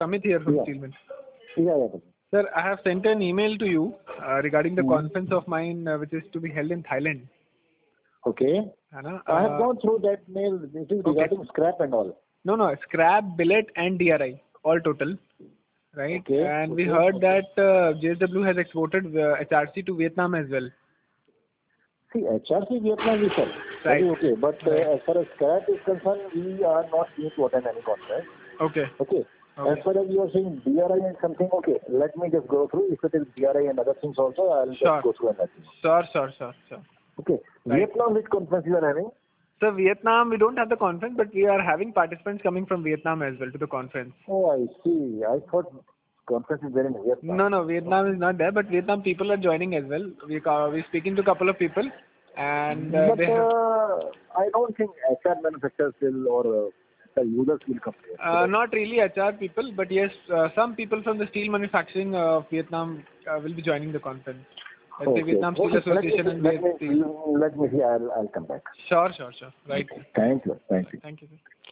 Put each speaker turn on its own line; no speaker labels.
Samit here from
Yeah.
Steelman.
Yeah.
Sir, I have sent an email to you regarding the conference of mine which is to be held in Thailand.
Okay.
है ना?
I have gone through that mail. This is regarding scrap and all.
No, scrap, billet and DRI, all total. Right?
Okay.
And we heard that JSW has exported HRC to Vietnam as well.
See, HRC Vietnam we sell. That
Right.
is okay. But as far as scrap is concerned, we are not going to attend any conference.
Okay.
Okay. As far as you are saying DRI and something, okay, let me just go through. If it is DRI and other things also, I'll just go through and let you know.
Sure.
Okay.
Right.
Vietnam, which conference you are having?
So Vietnam, we don't have the conference, but we are having participants coming from Vietnam as well to the conference.
Oh, I see. I thought conference is there in Vietnam.
No, Vietnam is not there, but Vietnam people are joining as well. We're speaking to a couple of people, and
But I don't think HR manufacturers will or the users will come here.
not really HR people, but yes, some people from the steel manufacturing of Vietnam will be joining the conference. Let's say Vietnam Steel Association and Viet Steel.
Let me see. I'll come back.
Sure. Right.
Thank you.
Thank you, sir.